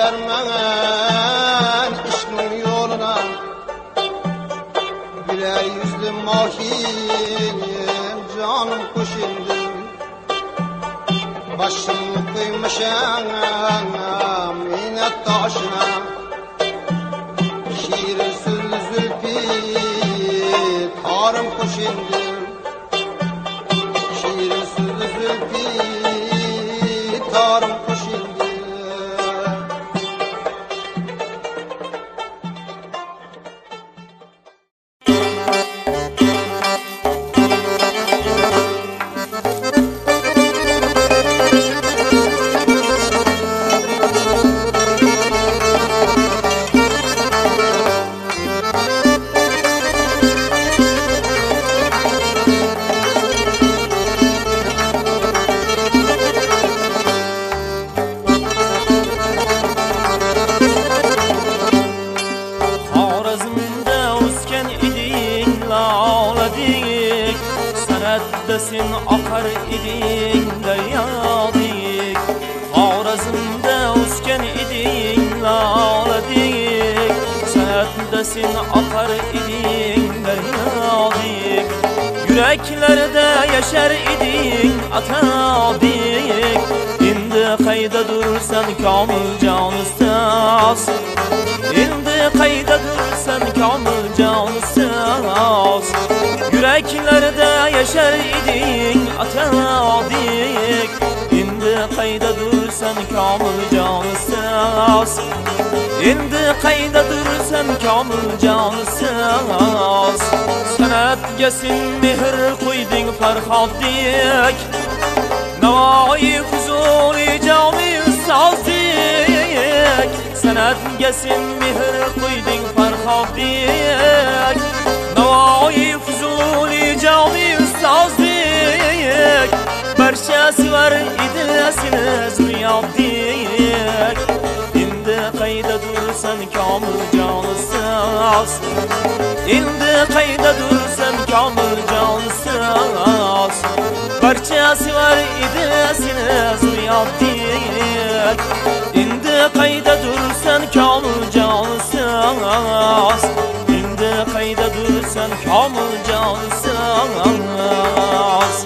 vermen işkin yoluna. Güler yüzlü mahiyim canım kuşindim. Başımı kıymışam minnet taşına. Şiir sözlü zülfü tarım kuşindim. Şiir sözlü zülfü tarım kuşindim. Sen akar idin deryadik, Xorazmda o'sgan iding loladik. Sanatda sen akar idin deryadik, yuraklarda yashar iding atadik. Endi qayda dursan komiljon ustoz, endi qayda dursan komiljon ustoz. Yüreklarda yaşar idin atadik, endi qayda dursan komiljon ustoz, endi qayda dursan komiljon ustoz. Sanatga sen mehr qo'yding farhoddik, Navoiy Fuzuli jami ustozdik. Sanatga sen mehr qo'yding farhoddik, Navoiy Fuzuli jami ustozdik. Barchasi var edi seni zuriyoddik, endi qayda dursan komiljon ustoz, endi qayda dursan komiljon ustoz. Barchasi var edi seni zuriyoddik, endi qayda dursan komiljon ustoz, endi qayda dursan komiljon ustoz.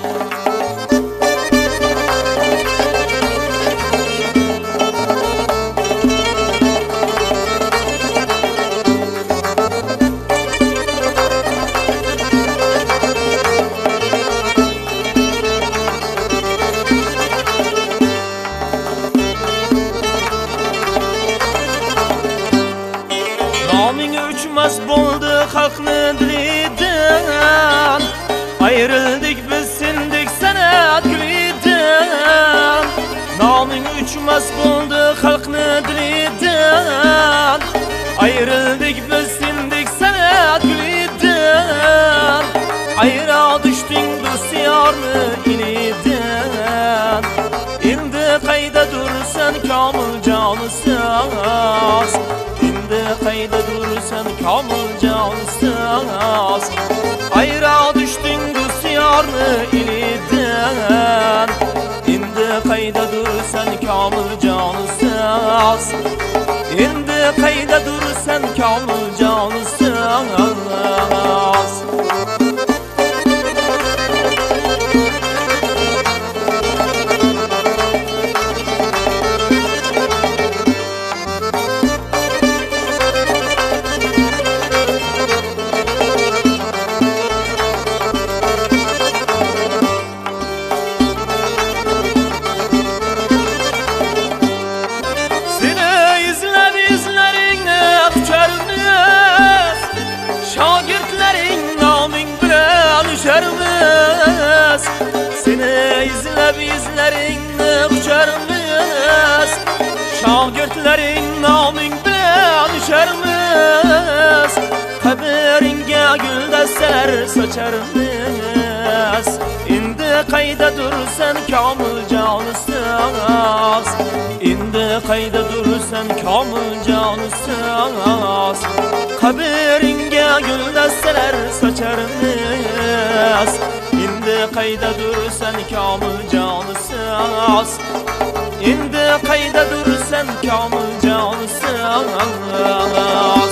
Naming uçmaz bo'ldi xalqni dilidan, ayrildik biz sendik sanat gulidan. Naming uçmaz bo'ldi xalqni dilidan, ayrildik biz sendik sanat gulidan. Ayra düşding do'styorni ilidan, endi qayda dursan komiljon ustoz, endi qayda dursan komiljon ustoz. Ayra düşding do'styorni ilidan, endi qayda dursan komiljon ustoz, endi qayda dursan komiljon ustoz. Seni izlab izlaringni qucharmiz, shogirdlaring noming bilan usharmiz. Qabringga guldastar socharmiz, endi qayda dursan komiljon ustoz, endi qayda dursan komiljon ustoz. Qabringga guldastar socharmiz, endi qayda dursan komiljon ustoz, endi qayda dursan komil jonsiz.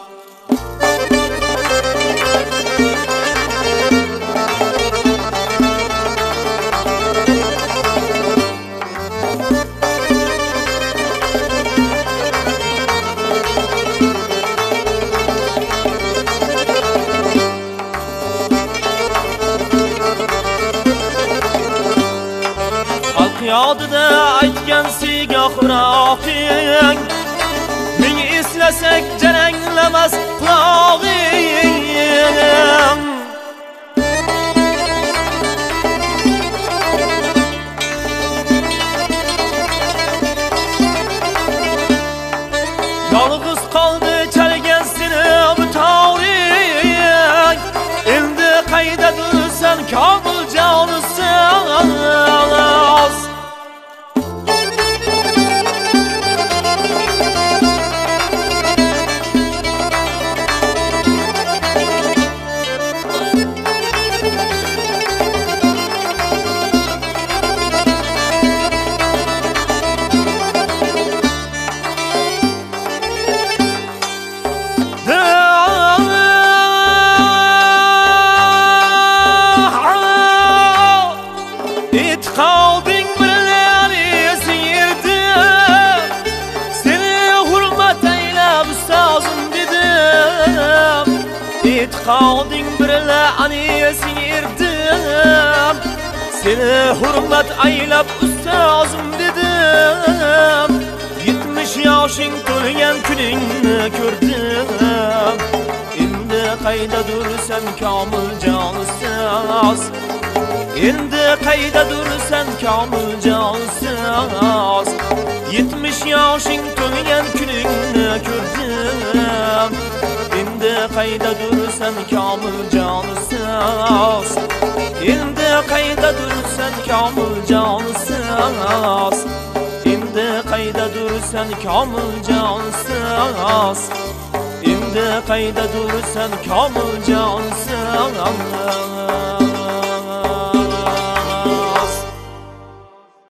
Yodida aytgan sigoh rohing, ming eslasak jaranglamas qulog'ing. Yolg'iz qoldi chalgan seni butog'ing, endi qayda dursan komil jonsiz. E'tiqoding bilan esirdim, seni hurmat aylab ustozim dedim. E'tiqoding bilan esirdim, seni hurmat aylab ustozim dedim. 70 yoshing to'lgan kuningni ko'rdim, endi qayda dursan komil jonsiz. Endi qayda dursan komil jonsiz. 70 yoshing to'lgan kuningni ko'rdim, endi qayda dursan komil jonsiz. Endi qayda dursan komil jonsiz. Endi qayda dursan komil jonsiz. Endi qayda dursan komil jonsiz.